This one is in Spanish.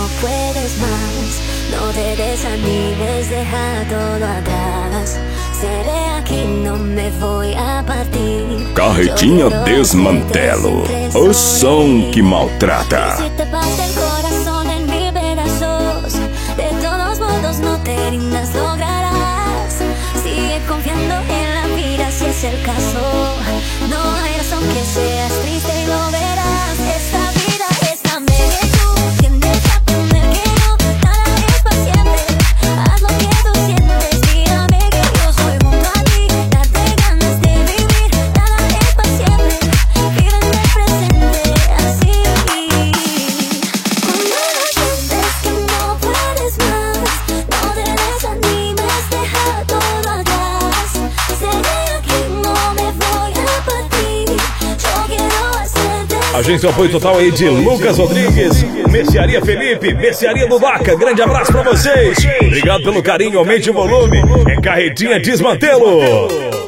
puedes más. No te desanimes, deja todo atrás. Seré aquí, no me voy a partir. Carretinha Desmantelo, o som que maltrata. Y si te parte el corazón en mil pedazos, de todos modos no te rindas, lograrás. Sigue confiando en la vida si es el caso. No hay razón que seas triste y lo verás. Esta vida es tan bella y tú tienes que aprender que no, nada es paciente. Haz lo que tú sientes, dígame que yo soy junto a ti. Date ganas de vivir, nada es paciente. Vive en el presente, así. Cuando lo sientes que no puedes más, no te desanimes, deja todo atrás. Seré aquí, no me voy a partir. Yo quiero hacerte. A gente apoio total aí de Lucas Rodrigues, Mercearia Felipe, Mercearia Dudaca. Grande abraço pra vocês. Obrigado pelo carinho, aumente o volume. É Carretinha Desmantelo.